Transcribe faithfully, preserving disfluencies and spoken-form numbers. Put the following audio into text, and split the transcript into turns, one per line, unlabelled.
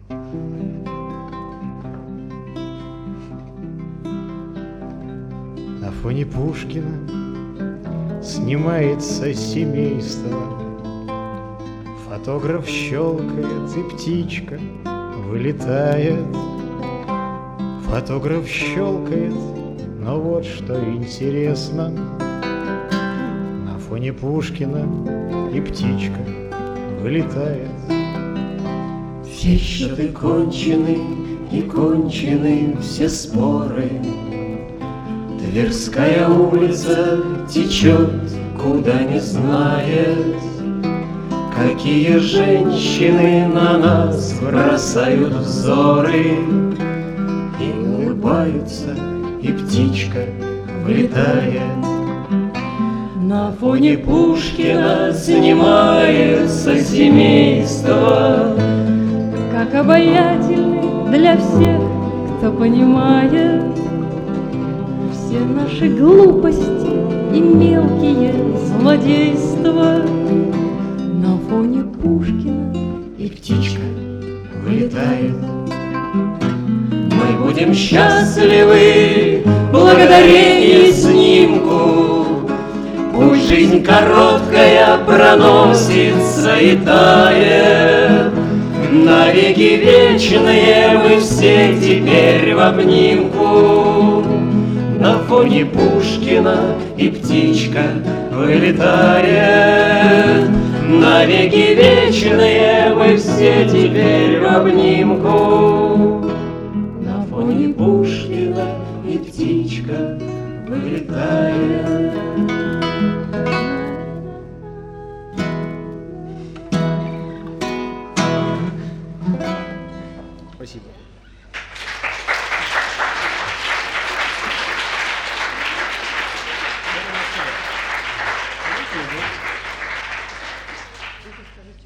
На фоне Пушкина снимается семейство. Фотограф щелкает, и птичка вылетает. Фотограф щелкает, но вот что интересно: на фоне Пушкина и птичка вылетает.
Все счеты кончены, и кончены все споры. Тверская улица течет, куда не знает. Какие женщины на нас бросают взоры, и улыбаются, и птичка влетает. На фоне Пушкина снимается семейство,
как обаятельны для всех, кто понимает все наши глупости и мелкие злодейства. На фоне Пушкина
и птичка вылетает. Мы будем счастливы благодарение снимку. Пусть жизнь короткая проносится и тает, навеки вечные мы все теперь в обнимку. На фоне Пушкина и птичка вылетает, навеки вечные мы все теперь в обнимку. На фоне Пушкина и птичка вылетает.
Спасибо. Thank you.